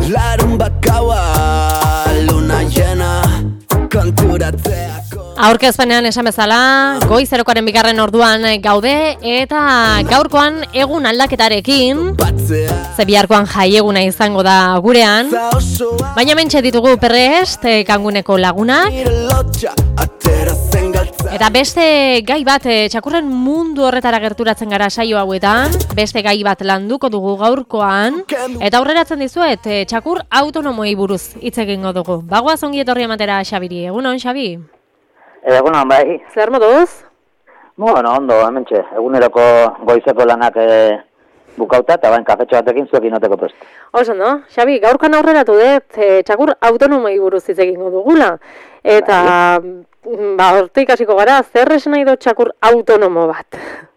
Larun bakaua, luna llena, konturatzeako. Aurkezpenean esan bezala, goizerokoaren bigarren orduan gaude eta gaurkoan egun aldaketarekin, ze biharkoan jaieguna izango da gurean, baina mentxe ditugu prest Kanguneko lagunak, eta beste gai bat txakurren mundu horretara gerturatzen gara saio hauetan, beste gai bat landuko dugu gaurkoan, eta aurreratzen dizuet txakur autonomoei buruz hitz egingo dugu. Bagoaz ongi etorri ematera Xabiri. Egunon, Xabi? Egunon, bai. Zer moduz? Bueno, ondo, hementxe. Eguneroko goizeko lanak bukauta, eta bain kafetxo batekin zuek inoteko prest. Oso, no? Xabi, gaurkan aurreratu dut, txakur autonomoi buruz hitz egingo dugula. Eta, hortik hasiko gara, zer esan nahi dut txakur autonomo bat?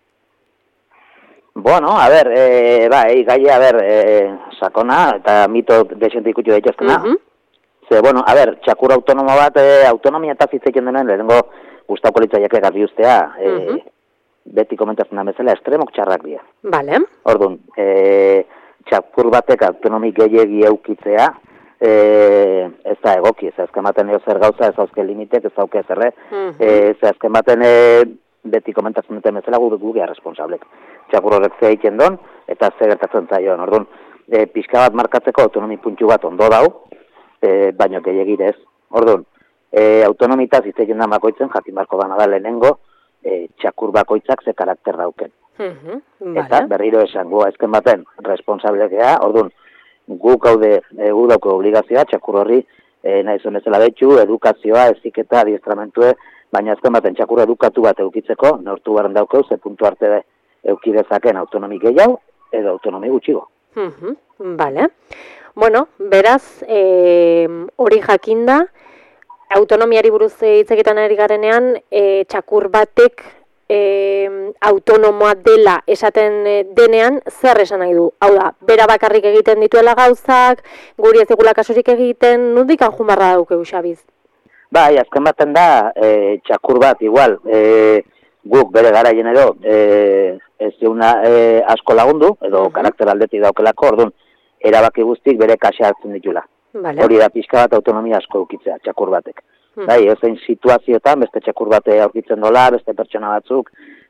Bueno, a ber, gaia, sakona, eta mito desente ikutu daitezkena. Ze, bueno, a ber, txakur autonomo bat, autonomia eta zitzekin denen, lehenengo gustauko litzaiak garbi ustea, beti komentatzen da bezala, estremok txarrak dira. Vale. Orduan, txakur batek autonomi gehiegi eukitzea, ez da egoki, ez azken baten zer gauza, ez hauzke limitek, ez hauke zerre, ez azken baten beti komentatzen duten bezala gugia responsablek. Txakur horrek ze egiten don, eta ze gertatzen zaion. Orduan, pixka bat markatzeko autonomi puntxu bat ondo dau, baina gehiagirez. Orduan, autonomitaz hitz egin da bakoitzen, jakin barko dana da lehenengo, txakur bakoitzak ze karakter dauken. Eta berriro esango azken baten responsablekea, orduan, guk dauko obligazioa, txakur horri nahi zuen ezela betxu, edukazioa, eziketa, adiestramentue, baina azken baten txakur edukatu bat eukitzeko, neurtu baren daukeu, ze puntu arte eukidezaken autonomi gehiago, edo autonomi gutxigo. Vale. Bueno, beraz, hori jakinda, autonomiari buruz hitz egiten ari garenean, txakur batek autonomoa dela esaten denean, zer esan nahi du? Hau da, bera bakarrik egiten dituela gauzak, guri ez egula kasurik egiten, nondik anjun barra daukeu, Xabiz? Bai, azken baten da, txakur bat, igual, guk bere garaien edo, ez deuna asko lagundu, edo karakter aldetik daukelako, orduan, erabaki guztik bere kaxa hartzen ditula. Hori da pixka bat autonomia asko eukitzea, txakur batek. Bai, ezein situazioetan, beste txakur bate aurkitzen dola, beste pertsona batzuk,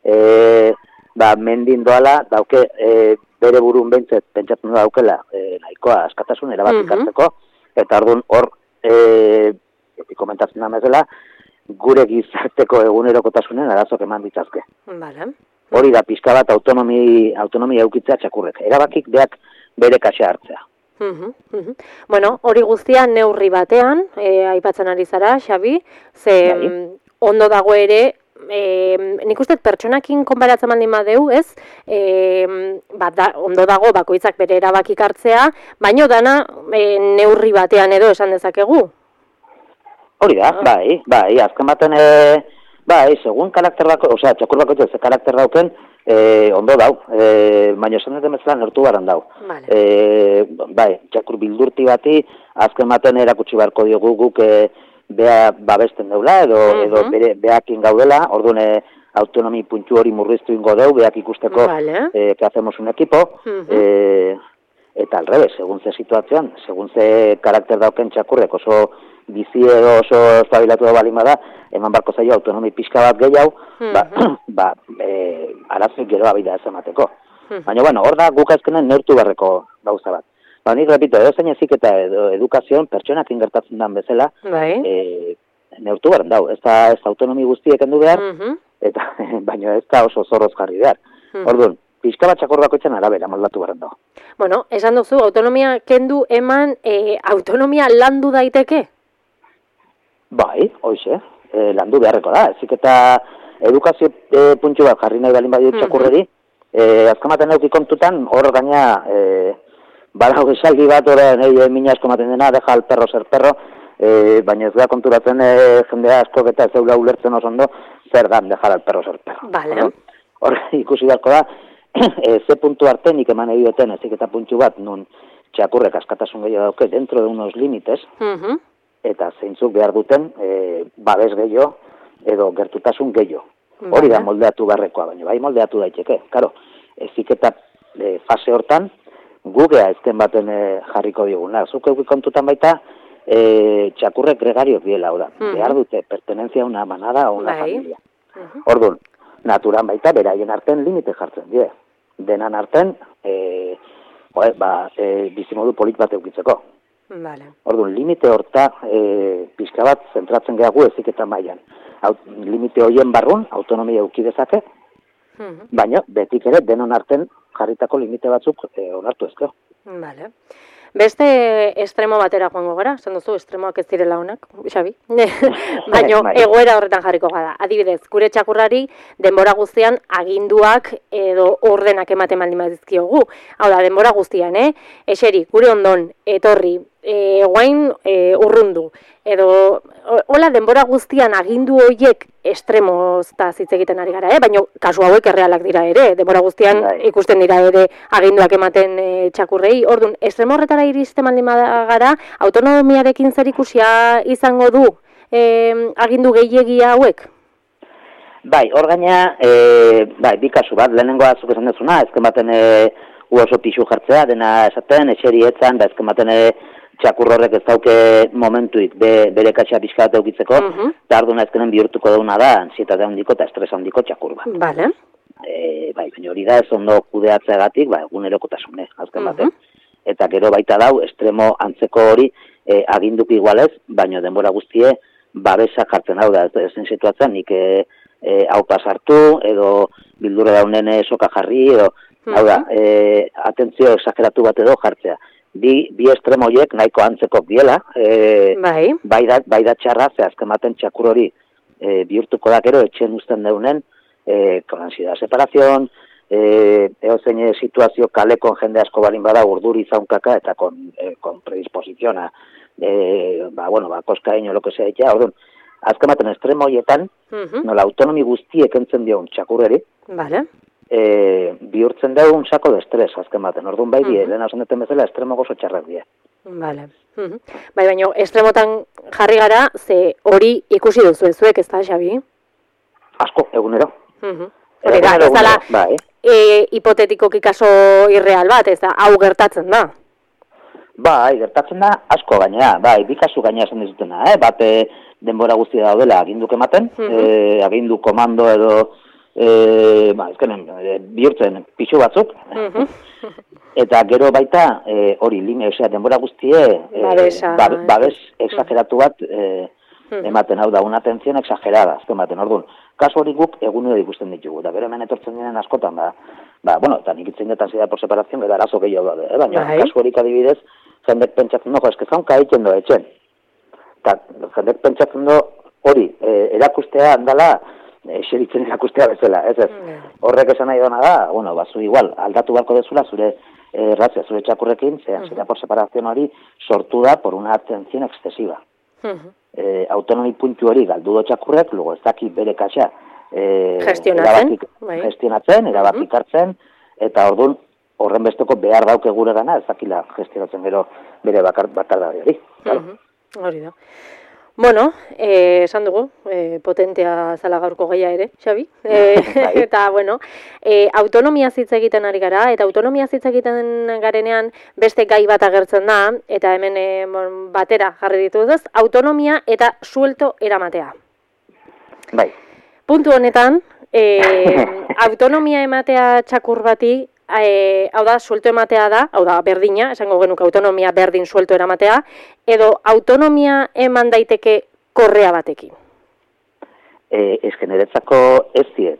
mendin doala, dauke bere burun behintzet pentsatzen daukela, nahikoa askatasun erabatik hartzeko, eta orduan hor, komentatzen da bezala, gure gizarteko egunerokotasunen arazok eman ditzazke. Hori da pixka bat autonomia eukitzea txakurrek. Erabakik beak bere kaxa hartzea. Bueno, hori guztia neurri batean, aipatzen ari zara, Xabi, ze ondo dago ere, nik uste pertsonakin konparatzen baldin badeu, ez? Ondo dago bakoitzak bere erabakik hartzea, baino dana neurri batean edo esan dezakegu. Hori da, bai, azken baten, segun karakter bako, osea, txakur bakoitzak ze karakter dauken, ondo dau, baina esan dut emezela nortu baran dau. Txakur bildurti bati, azken baten erakutsi beharko diogu guk bea babesten deula, edo beakin gaudela, orduan autonomi puntxu hori murriztu ingo deu, beak ikusteko que hacemos un equipo, eta al revés, segun ze situazioan, segun ze karakter dauken txakurrek oso bizi edo oso estabilatu da balin bada, eman barko zaio autonomi pixka bat gehiago, arazoik gero abida ez emateko. Baina, bueno, hor da guk azkenen neurtu beharreko gauza bat. Nik repito, edozein eziketa edo edukazioan pertsonak ingertatzen dan bezala, neurtu behar dau. Ez da autonomi guztiek endu behar, baina ez da oso zorroz jarri behar. Orduan, pixka bat txakur bakoitzen arabera moldatu behar dau. Bueno, esan duzu, autonomia kendu eman, autonomia landu daiteke? Bai, hoxe, landu beharreko da. Ezik eta edukazio puntxu bat jarri nahi balin badiut txakurreri, azkamaten euki kontutan, hor gaina, badau esaldi bat, mina asko maten dena, deja al perro ser perro, baina ez da konturatzen jendea asko eta ez eula ulertzen oso ondo, zer dan dejar al perro ser perro. Hor ikusi beharko da, ze puntu arte nik eman edioten ezik eta puntxu bat, nun txakurrek askatasun gehiago dauke dentro de unos límites, eta zeintzuk behar duten babes gehiago edo gertutasun gehiago. Hori da moldeatu beharrekoa, baina bai moldeatu daiteke. Karo, ezik eta fase hortan, gugea ezken baten jarriko diguna. Zuk euki kontutan baita, txakurrek gregariok diela, behar dute pertenentzia una manada o una familia. Orduan, naturan baita, beraien arten limite jartzen die. Denan arten, bizimodu polit bat eukitzeko. Vale. Orduan, limite horta pixka bat zentratzen gehagu eziketan mailan. Limite horien barrun, autonomia euki dezake, baina betik ere denon arten jarritako limite batzuk onartu ezkeo. Vale. Beste estremo batera joango gara, esan duzu, estremoak ez direla honak, Xabi. Baina egoera horretan jarriko gara. Adibidez, gure txakurrari denbora guztian aginduak edo ordenak ematen baldin badizkiogu. Hau da, denbora guztian, eseri, gure ondon, etorri, guain urrundu, edo hola denbora guztian agindu horiek estremozta hitz egiten ari gara, baina kasu hauek errealak dira ere, denbora guztian ikusten dira ere aginduak ematen txakurrei. Orduan, estremo horretara iristen baldin gara, autonomiarekin zerikusia izango du agindu gehiagia hauek? Bai, hor gaina, bi kasu bat, lehenengoa zuk esan dezuna, ezken baten oso pixu jartzea, dena esaten, eseri etzan, da ezken baten txakur horrek ez dauke momentuik bere katxa pixka bat eukitzeko, eta arduna ezkenen bihurtuko dauna da, ansietate handiko eta estres handiko txakur bat. Vale. Baina hori da ez ondo kudeatzeagatik, egunerokotasune, azken baten. Eta gero baita dau, estremo antzeko hori aginduk igualez, baina denbora guztie babesa jartzen hau da, ez zen situatzen nik hau pasartu, edo bildurra daunen soka jarri, edo hau da, atentzio exageratu bat edo jartzea. Bi estremoiek nahiko antzeko biela, bai da txarra, ze azken baten txakur hori bihurtuko da gero, etxen uzten deunen, con ansiedad separación, eozein situazio kalekon jende asko balin bada urduri zaunkaka eta con predisposiziona, koskaino, lo que sea, orduan, azken baten estremoietan, nola autonomi guztiek entzen dion txakurreri, bihurtzen dugu un sako de estres, azken baten, orduan bai die, lehen hausen duten bezala, estremo gozo txarrak die. Vale. Bai, baina estremotan jarri gara, ze hori ikusi duzu ezuek, ez da, Xabi? Asko, egunero. Hori da, ez dala hipotetikoki kaso irreal bat, ez da, hau gertatzen da. Bai, gertatzen da, asko gainea, bai, bi kasu gainea esan dizutena, bat denbora guztia daudela aginduk ematen, agindu komando edo bihurtzen pixu batzuk, eta gero baita hori denbora guztie babes exageratu bat ematen, hau da, una atención exagerada, azken baten, orduan, kasu hori guk egunero ikusten ditugu, eta gero hemen etortzen diren askotan, eta nik itzen detan zida por separación, eta arazo gehiago daude, baina kasu horik adibidez, jendek pentsatzen dugu, eske zaunka egiten do etxen, eta jendek pentsatzen du hori, erakustea handala, xeritzen erakustea bezala, ez. Horrek esan nahi dona da, zu igual, aldatu barko dezula zure razia, zure txakurrekin, zera por separación hori sortu da por una atención excesiva. Autonomi puntu hori galdu do txakurrek, luego ez daki bere kaxa gestionatzen, erabakik hartzen, eta orduan horren besteko behar dauke gure gana, ez dakila gestionatzen gero bere bakarda hori. Hori da. Bueno, esan dugu, potentea zala gaurko gaia ere, Xabi. Eta, autonomia hitz egiten ari gara, eta autonomia hitz egiten garenean beste gai bat agertzen da, eta hemen batera jarri dituz, autonomia eta suelto eramatea. Bai. Puntu honetan, autonomia ematea txakur bati, hau da, suelto ematea da, hau da, berdina, esango genuk autonomia berdin suelto eramatea, edo autonomia eman daiteke korrea batekin? Ez niretzako ez die,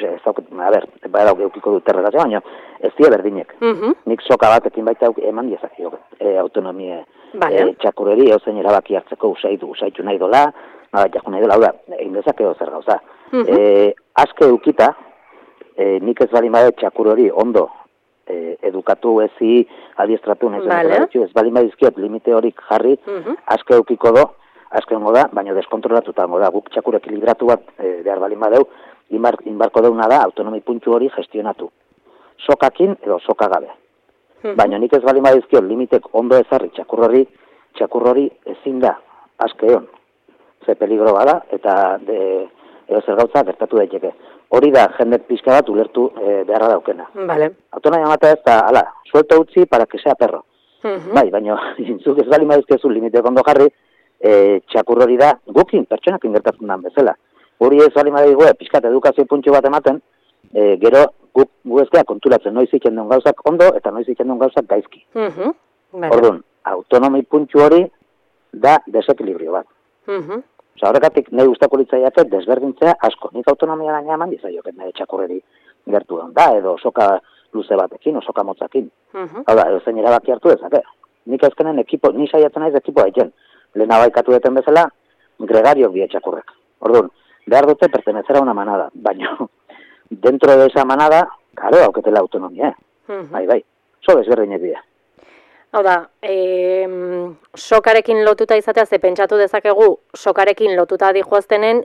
eukiko dut erregazio, baina ez die berdinek. Nik soka batekin baita eman diezakio autonomia txakureri, eusen erabaki hartzeko usaitu nahi dola, jaku nahi dola, hau da, egin dezakeo zer gauza. Azke eukita, nik ez bali bade txakur hori ondo edukatu ezi adiestratu ez bali badizkiot limite horik jarri, azke eukiko do, azke hongo da, baina deskontrolatuta hongo da, guk txakur ekilibratu bat behar bali badeu, inbarko deuna da autonomi puntu hori gestionatu. Sokakin edo soka gabe. Baina nik ez bali badizkiot limitek ondo ezarri txakur hori ezin da azke hon. Ze peligro bada, eta edo zer gauza gertatu daiteke. Hori da jende pixka bat ulertu beharra daukena. Vale. Autonomia ematea ez da, ala, suelto utzi para que sea perro. Bai, baina zuk ez bali maduzkezu limiteak ondo jarri, txakur hori da gukin, pertsonakin gertatzen den bezala. Hori ez bali madigu, pixkat edukazio puntxo bat ematen, gero gu ezkea konturatzen noiz iken duen gauzak ondo eta noiz iken duen gauzak gaizki. Orduan, autonomi puntxo hori da desekilibrio bat. Osa, horrekatik nahi guztako litzaiake desberdintzea asko. Nik autonomia gaina eman dizaioket nahi txakurreri gertu da, edo soka luze batekin, soka motzakin. Hau da, edo zein erabaki hartu dezake. Nik ezkenen ekipo, ni saiatzen naiz ekipo haitzen. Lehena baikatu deten bezala, gregariok die txakurrek. Orduan, behar dute pertenecer a una manada, baina dentro de esa manada, karo, hauketela autonomia, bai, so desberdinek dira. Hau da, sokarekin lotuta izatea, ze pentsatu dezakegu, sokarekin lotuta dihoaztenen,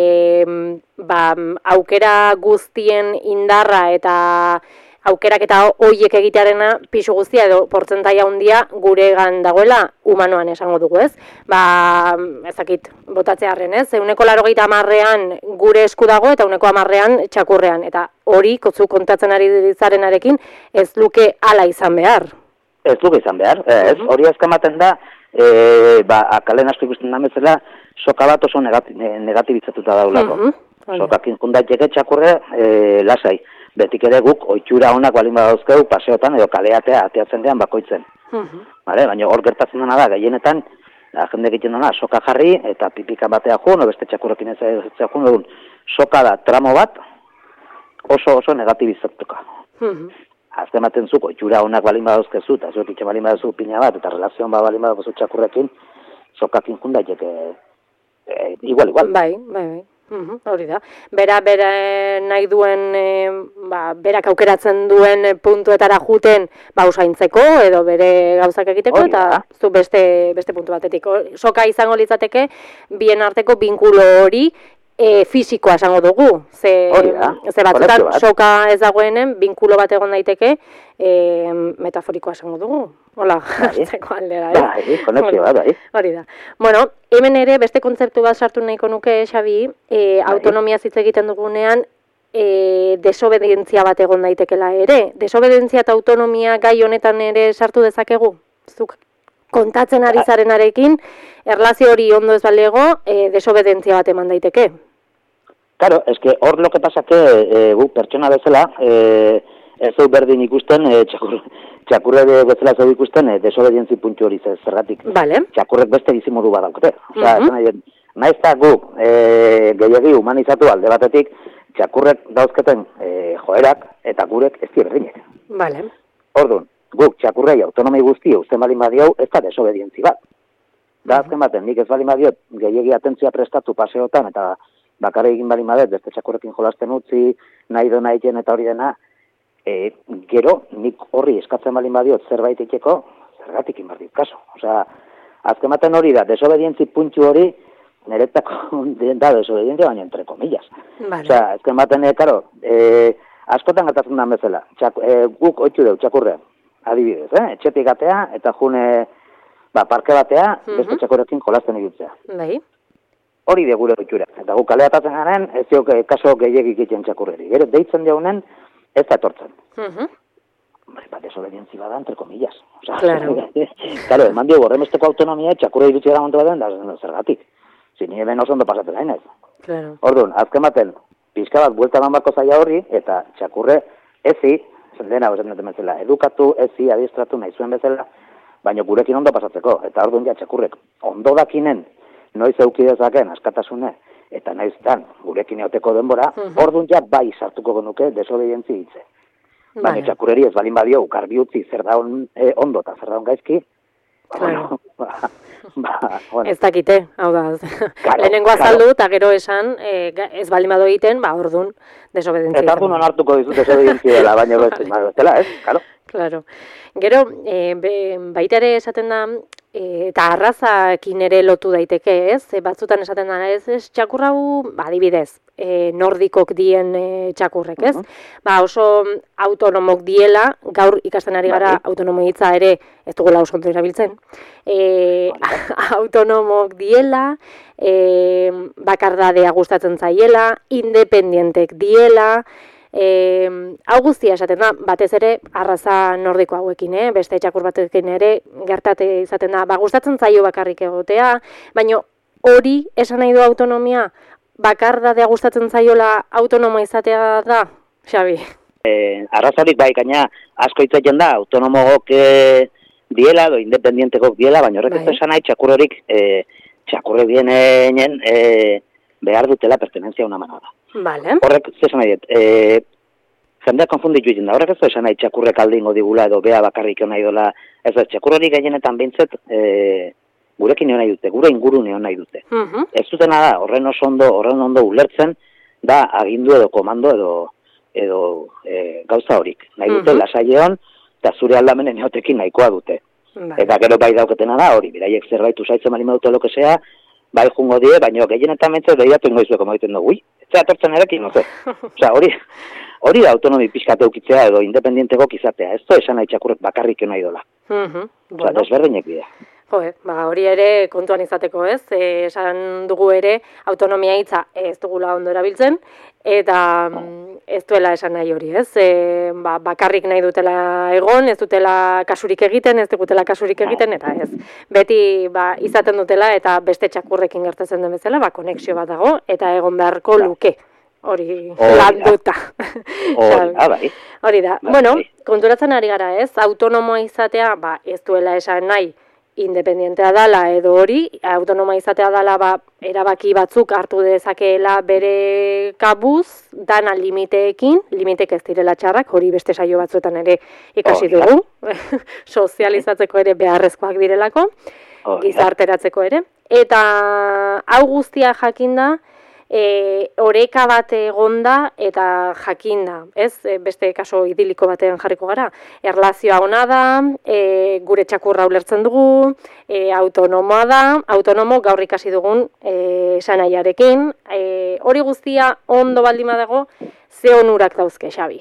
aukera guztien indarra eta aukerak eta hoiek egitearena pisu guztia edo portzentaia handia guregan dagoela humanoan esango dugu, ez? Ezakit, botatzearren, ez? 80%an gure esku dago eta 10%an txakurrean. Eta hori, kotzu kontatzen ari zarenarekin, ez luke hala izan behar. Ez luke izan behar, ez? Hori azkamaten da, kalen asko ikusten da bezala, soka bat oso negatibizatuta daulako. Sokakin kundaiteke txakurre lasai. Betik ere guk oitxura honak balin badauzkeu paseotan edo kaleatea ateatzen dean bakoitzen. Baina hor gertatzen dena da, gehienetan, jende egiten dena, soka jarri eta pipika batea jun, o beste txakurrekin ez jun, egun soka da tramo bat oso negatibizatuka. Azken baten zuk, oitxura honak balin badauzkezu, eta zuek itxe balin badauzu pina bat, eta relazioan balin badauzu txakurrekin, sokakin jun daiteke igual. Bai. Hori da. Bera nahi duen, berak aukeratzen duen puntuetara juten usaintzeko edo bere gauzak egiteko, eta zu beste puntu batetik. Soka izango litzateke, bien arteko binkulo hori fisikoa esango dugu. Ze batzutan soka ez dagoenen, binkulo bat egon daiteke, metaforikoa esango dugu. Hola, jartzeko aldera, konexioa, bai. Hori da. Bueno, hemen ere beste kontzeptu bat sartu nahiko nuke, Xabi, autonomia hitz egiten dugunean, desobedientzia bat egon daitekela ere. Desobedientzia eta autonomia gai honetan ere sartu dezakegu? Zuk kontatzen ari zarenarekin, erlazio hori ondo ez balego, desobedientzia bat eman daiteke. Claro, eske hor lo que pasa que gu pertsona bezala, ez du berdin ikusten, txakurre bezala zeu ikusten, desobedientzi puntu hori zergatik. Txakurrek beste bizimodu bat daukate. Osea, naiz eta guk gehiagi humanizatu alde batetik, txakurrek dauzketen joerak eta gurek ez berdinek. Orduan, guk txakurrei autonomi guztia uzten balin badiau, ez da desobedientzi bat. Da azken baten, nik ez balin badiot gehiagi atentzia prestatu paseotan eta bakarrik egin balin badet, beste txakurrekin jolasten utzi, nahi do nahiten eta hori dena, gero nik horri eskatzen balin badiot zerbait ikeko, zergatik inbardit kaso. Osea, azken baten hori da, desobedientzi puntu hori, niretako da desobedientzia, baina entre comillas. Osea, azken baten, karo, askotan gertatzen da bezala, guk oitxu deu txakurrean, adibidez, etxetik atea, eta june parke batea, beste txakurrekin jolasten egitzea. Hori de gure oitxura. Eta guk kaleatatzen garen, ez diok kaso gehiagik egiten txakurreri. Gero, deitzen jaunen, ez da etortzen. Desobedientzi bada, entre comillas. Claro, eman diogu, horremesteko autonomia, txakurre irutzi gara montu baden, da zergatik. Zini eben oso ondo pasatzen hainez. Orduan, azken baten, pixka bat buelta eman barko zaila horri, eta txakurre ezi, dena bezaten bezala, edukatu, ezi, adiestratu nahi zuen bezala, baina gurekin ondo pasatzeko. Eta orduan ja txakurrek ondo dakinen, noiz eukidezaken askatasune, eta naiztan gurekin eoteko denbora, orduan ja bai sartuko genuke desobedientzi hitze. Baina txakurreri ez balin badio, garbi utzi zer da ondo eta zer da gaizki, ez dakite, hau da, lehenengo azaldu eta gero esan, ez balin bado egiten, orduan desobedientzi. Eta orduan onartuko dizut desobedientzi dela, baina bestela, ez? Claro. Gero, baita ere esaten da, eta arrazakin ere lotu daiteke, ez? Batzutan esaten dena, ez txakur hau, adibidez, nordikok dien txakurrek, ez? Oso autonomok diela, gaur ikasten ari gara autonomo hitza ere, ez dugula oso ondo erabiltzen, autonomok diela, bakardadea gustatzen zaiela, independientek diela, hau guztia esaten da, batez ere arraza nordiko hauekin, beste txakur batekin ere gertate izaten da, gustatzen zaio bakarrik egotea, baina hori esan nahi du autonomia, bakardadea gustatzen zaiola autonomo izatea da, Xabi? Arrazorik bai, gaina asko hitz egiten da, autonomogok diela, edo independientekok diela, baina horrek ez esan nahi txakurrorik, txakurre bienen behar dutela pertenentzia una manada. Vale. Horrek, zesan nahi dut, jendeak konfunditu egiten da, horrek ez esan nahi txakurrek alde ingo digula edo bea bakarrik nahi dola, ez da, txakurrori gehienetan behintzet, gurekin nahi dute, gure inguru nahi dute. Ez dutena da, horren ondo ulertzen, da agindu edo komando edo gauza horik. Nahi dute, lasaieon, eta zure aldamenen neotekin nahikoa dute. Eta gero bai dauketena da, hori, beraiek zerbait usaitzen bali dute lokesea, bai jungo die, baina gehienetan mentzat behiratu ingoizuek egiten dugu, ez da atortzen erekin, no ze. Osea, hori da autonomi pixkat eukitzea edo independienteko izatea, ez da esan nahi txakurrek bakarrik nahi dola. Osea, desberdinek bidea. Hori ere kontuan izateko, ez? Esan dugu ere autonomia hitza ez dugula ondo erabiltzen, eta ez duela esan nahi hori, ez? Bakarrik nahi dutela egon, ez dutela kasurik egiten, ez dutela kasurik egiten, eta ez. Beti izaten dutela eta beste txakurrekin gertatzen den bezala, konexio bat dago, eta egon beharko luke. Hori landuta. Hori da. Bueno, konturatzen ari gara, ez? Autonomoa izatea, ez duela esan nahi, independientea dala edo hori, autonoma izatea dala erabaki batzuk hartu dezakeela bere kabuz, dana limiteekin, limitek ez direla txarrak, hori beste saio batzuetan ere ikasi dugu, sozializatzeko ere beharrezkoak direlako, gizarteratzeko ere, eta hau guztia jakinda, oreka bat egonda eta jakinda, ez? Beste kaso idiliko batean jarriko gara. Erlazioa ona da, gure txakurra ulertzen dugu, autonomoa da, autonomo gaur ikasi dugun esanaiarekin. Hori guztia ondo baldin badago, ze onurak dauzke, Xabi?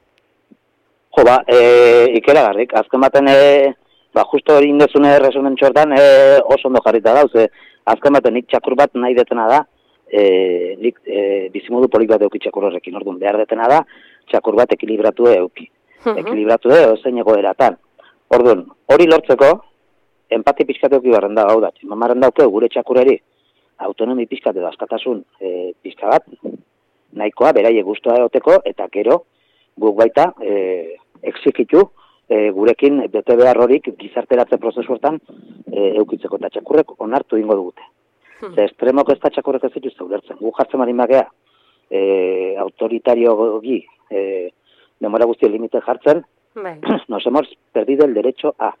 Jo, ikeragarrik, azken baten, justo hori indezune resumentxo hortan oso ondo jarrita dauz, azken baten nik txakur bat nahi detena da, nik bizimodu polik bat euki txakur horrekin, orduan behar detena da, txakur bat ekilibratu euki. Ekilibratu zein egoeratan. Orduan, hori lortzeko, empati pixkat euki barren da gau da. Mamaren dauke gure txakureri autonomi pixkat edo askatasun pixka bat, nahikoa, beraiek guztua egoteko, eta gero guk baita exikitu gurekin bete behar horik gizarteratze prozesu hortan eukitzeko, eta txakurrek onartu ingo dugute. Estremoko ez da txakurrek ez dituzte ulertzen. Gu jartzen marin bakea, autoritario gi, demora guztien limite jartzen, nos hemos perdido el derecho a.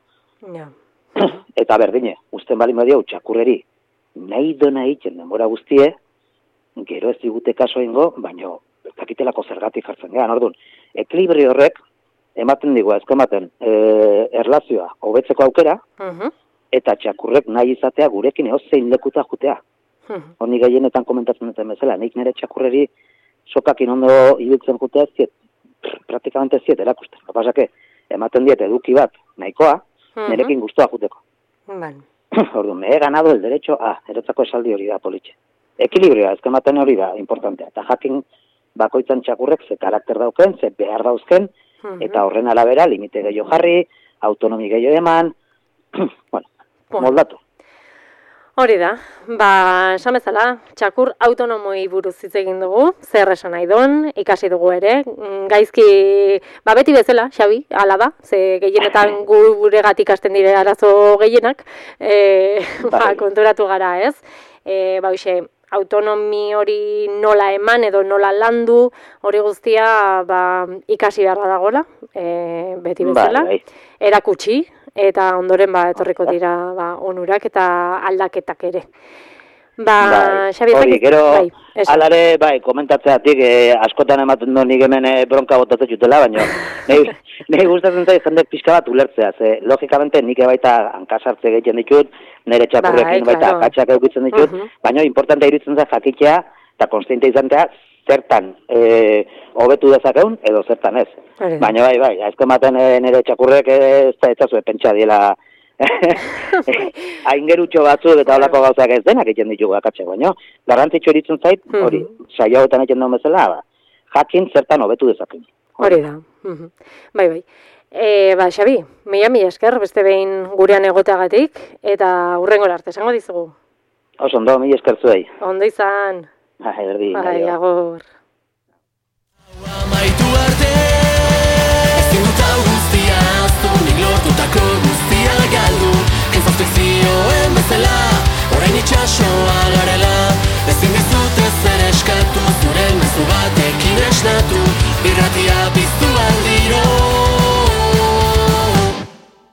Eta berdine, usten balin badio, txakurreri, nahi dona egiten demora guztie, gero ez digute kaso ingo, baina ez dakitelako zergatik jartzen gehan. Orduan, ekilibrio horrek, ematen digu, ezkematen, erlazioa, hobetzeko aukera, eta txakurrek nahi izatea gurekin zein lekuta jutea. Honi gehienetan komentatzen duten bezala, nik nire txakurreri sokakin ondo ibiltzen jutea praktikamente ziet erakusten. Kapasake, ematen diet eduki bat nahikoa, nirekin guztua juteko. Orduan, me he ganado el derecho a, eretzako esaldi hori da politxe. Ekilibrioa, ezken baten hori da importantea. Eta jakin bakoitzan txakurrek ze karakter dauken, ze behar dauzken, eta horren arabera limite gehiago jarri, autonomi gehiago eman, bueno, moldatu. Hori da, esan bezala, txakur autonomoi buruz hitz egin dugu, zer esan nahi don, ikasi dugu ere, gaizki, beti bezala, Xabi, hala da, ze gehienetan guregatik ikasten dire arazo gehienak, konturatu gara, ez? Autonomi hori nola eman edo nola landu, hori guztia ikasi beharra dagoela, beti bezala, erakutsi, eta ondoren etorriko dira onurak eta aldaketak ere. Xabi, hori, gero, alare, komentatzeatik, askotan ematen du nik hemen bronka botatzen jutela, baina nahi gustatzen zait jendek pixka bat ulertzea, ze logikamente nik baita hankasartze egiten ditut, nire txapurrekin baita akatsak eukitzen ditut, baina importante iruditzen zait jakitea, eta konstiente izantea, zertan hobetu dezakeun, edo zertan ez. Baina bai, azken baten nire txakurrek ez da etzazue pentsa diela, aingerutxo batzuk eta holako gauzak ez denak egiten ditugu akatsak, baina garrantzitsu eritzen zait, hori, saio hauetan egiten duen bezala, jakin zertan hobetu dezakeun. Hori da. Bai. Xabi, mila esker, beste behin gurean egoteagatik, eta hurrengora arte, esango dizugu. Oso, ondo, mila esker zuei. Ondo izan. Bai, agor. Amaitu arte, ezin dut hau guztia, zunik lortutako guztia galdu, ez zioen bezala, orain itxasoa.